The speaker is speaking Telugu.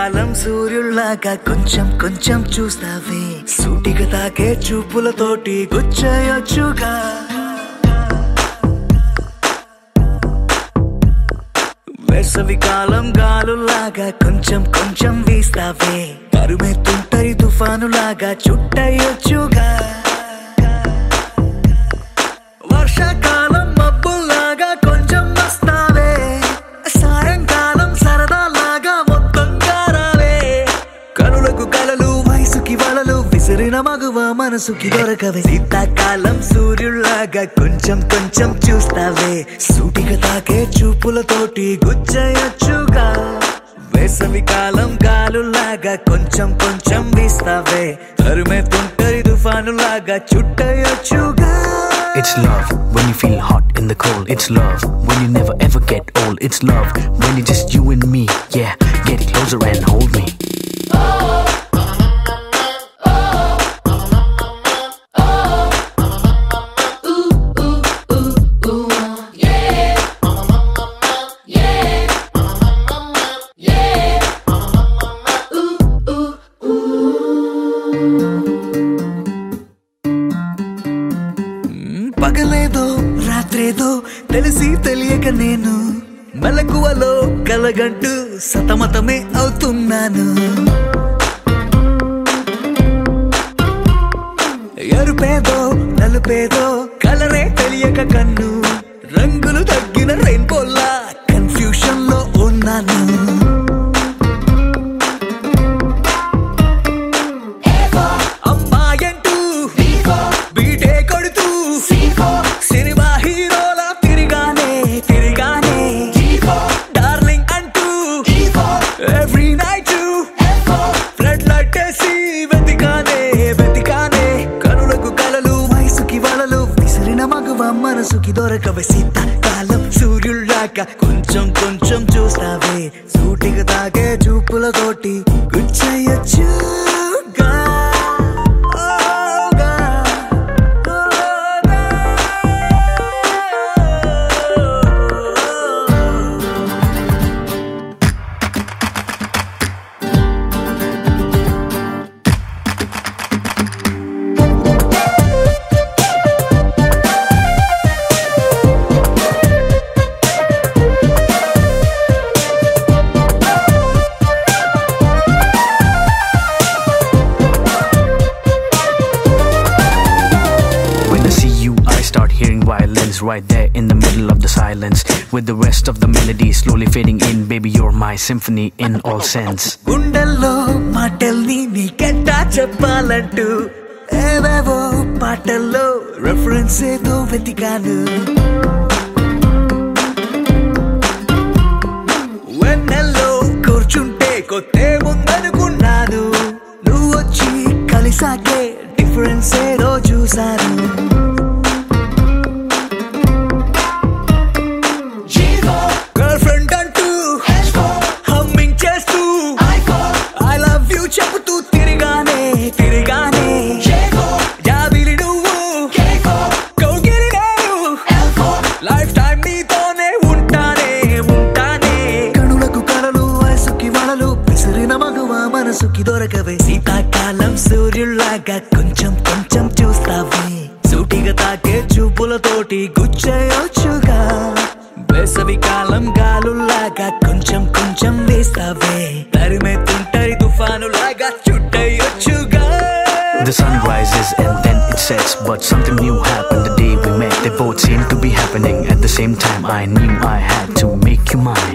కాలం సూర్యుల్లాగా కొంచెం కొంచెం చూస్తావే సూటిగా తాకే చూపులతోటి గుచ్చేయొచ్చుగా వేసవి కాలం గాలులాగా కొంచెం కొంచెం వీస్తావే తరుమెత్తుంటరి తుఫానులాగా చుట్టయొచ్చుగా వర్షాకాలం మబ్బుల్లాగా కొంచెం వస్తావే సాయంకాలం సరదాలాగా మొత్తంగా రావే కనులకు కలలు వయసుకి వలలు విసిరిన మగువ మనసుకి దొరకవే శీతాకాలం సూర్యుల్లాగా కొంచెం కొంచెం చూస్తావే సూటిగా తాకే చూపులతోటి గుచ్చేయొచ్చుగా వేసవి కాలం గాలులాగా కొంచెం కొంచెం వీస్తావే తరుమెత్తుంటరి తుఫానులాగా చుట్టయొచ్చుగా. It's love when you feel hot in the cold. It's love when you never ever get old. It's love when it's just you and me. Yeah, get closer and hold me. పగలేదో రాత్రేదో తెలిసి తెలియక నేను మెలకువలో కలగంటూ సతమతమే అవుతున్నాను ఎరుపేదో నలుపేదో కలరే తెలియక కన్ను రంగులు తగ్గిన రెయిన్బోలా కన్ఫ్యూషన్ లో ఉన్నాను సినిమా హీరోలా తిరిగానే తిరిగానే డార్లింగ్ అంటూ ఎవ్రీ నైట్ ఫ్లడ్ లైట్ వేసి వెతికానే వెతికానే కనులకు కలలు వయసుకి వలలు విసిరిన మగువ మనసుకి దొరకవే శీతాకాలం సూర్యుల్లాగా కొంచెం కొంచెం చూస్తావే సూటిగా తాగే చూపులతోటి గుచ్చేయొచ్చుగా. Violins right there in the middle of the silence with the rest of the melody slowly fading in. Baby, you're my symphony in all sense. గుండెల్లో మాటల్ని నీకెట్టా చెప్పాలంటూ ఏవేవో పాటల్లో రెఫరెన్స్ ఏదో వెతికాను వెన్నెల్లో కూర్చుంటే కొత్తే ముందనుకున్నాను నువ్వు వచ్చి కలిసాకే డిఫరెన్స్ ఏదో చూశాను చెబుతూ తిరిగానే తిరిగానే జాబిలి నువ్వు కౌగిలి నేను లైఫ్ టైం నీతోనే ఉంటానే ఉంటానే కనులకు కలలు వయసుకి వలలు విసిరిన మగువ మనసుకి దొరకవే శీతాకాలం సూర్యుల్లాగా కొంచెం కొంచెం చూస్తావే సూటిగా తాకే చూపులతోటి గుచ్చేయొచ్చుగా వేసవి కాలం గాలుల్లాగా కొంచెం కొంచెం వేస్తావే తరిమెత్తుంటరి తుఫానులాగా చుట్టయొచ్చుగా. The sun rises and then it sets, but something new happened the day we met. They both seemed to be happening at the same time. I knew I had to make you mine.